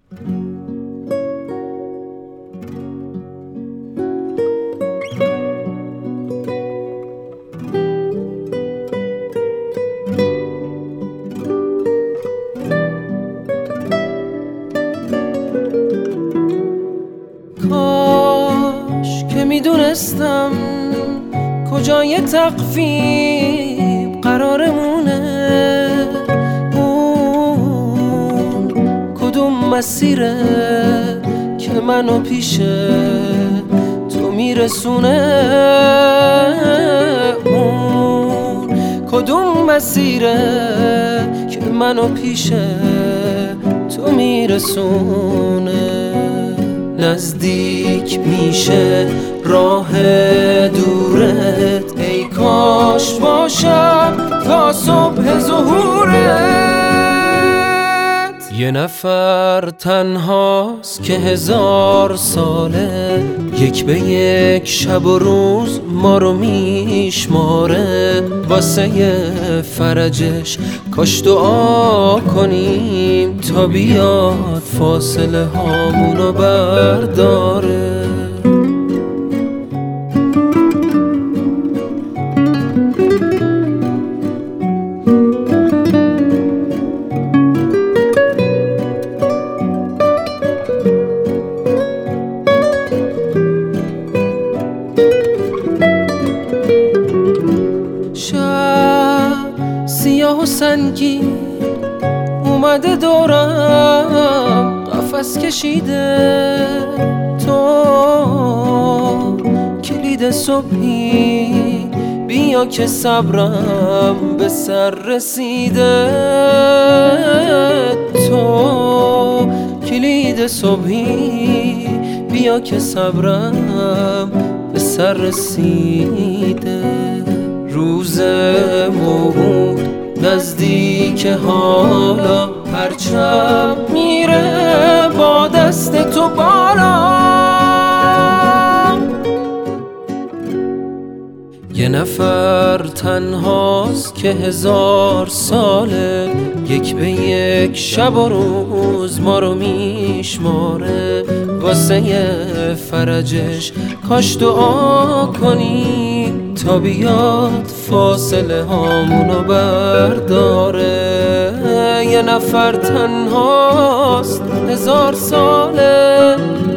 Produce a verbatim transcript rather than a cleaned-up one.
کاش که میدونستم کجای تقویم قرارمونه، اون کدوم مسیره که منو پیش تو میرسونه، اون کدوم مسیره که منو پیش تو میرسونه. نزدیک میشه راه دورت، ای کاش باشم تا صبح ظهورت. یه نفر تنهاست که هزار ساله، یک به یک شب و روز ما رو میشماره. واسه فرجش کاش دعا کنیم تا بیاد فاصله هامونو برداره. سیاه و سنگین اومده دورم، قفس کشیده تو کلید صبحی، بیا که صبرم به سر رسیده. تو کلید صبحی، بیا که صبرم به سر رسیده. روز موعود نزدیک، حالا پرچم میره با دست تو بالا. یه نفر تنهاست که هزار ساله، یک به یک شب و روز ما رو میشماره. واسه فرجش کاش دعا کنیم تا بیاد فاصله هامونو برداره. یه نفر تنهاست هزار ساله،